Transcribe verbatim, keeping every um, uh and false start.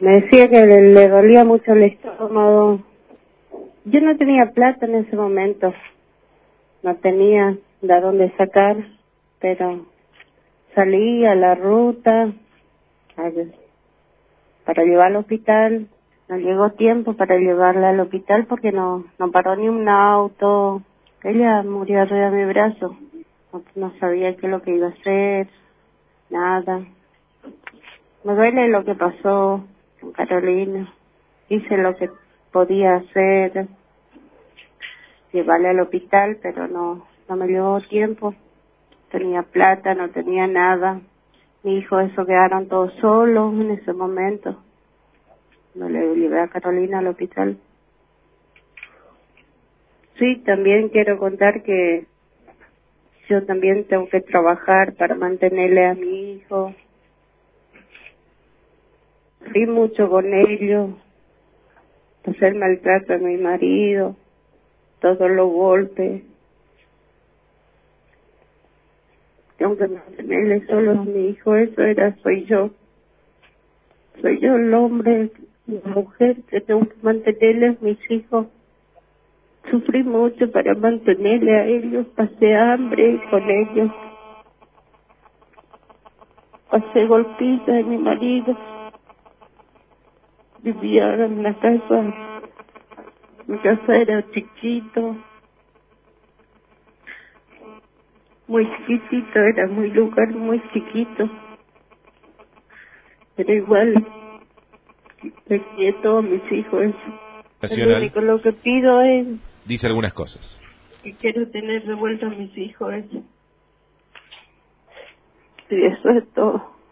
Me decía que le, le dolía mucho el estómago. Yo no tenía plata en ese momento, no tenía de dónde sacar, pero salí a la ruta a, para llevar al hospital. No llegó tiempo para llevarla al hospital porque no no paró ni un auto. Ella murió arriba de mi brazo. No, no sabía qué es lo que iba a hacer, nada. Me duele lo que pasó con Carolina. Hice lo que podía hacer, llevarla al hospital, pero no no me llevó tiempo. Tenía plata, no tenía nada. Mi hijo, eso quedaron todos solos en ese momento. No le llevé a Carolina al hospital. Sí, también quiero contar que yo también tengo que trabajar para mantenerle a mi hijo. Fui mucho con ellos, pasé el maltrato a mi marido, todos los golpes. Tengo que mantenerle solo a mi hijo, eso era, soy yo. Soy yo el hombre, la mujer que tengo que mantenerle a mis hijos. Sufrí mucho para mantenerle a ellos, pasé hambre con ellos. Pasé golpizas de mi marido. Vivía en la casa, mi casa era chiquito, muy chiquitito, era muy lugar muy chiquito. Pero igual, le quiero a todos mis hijos. Lo único lo que pido es... Dice algunas cosas. Que quiero tener de vuelta a mis hijos. Y eso es todo.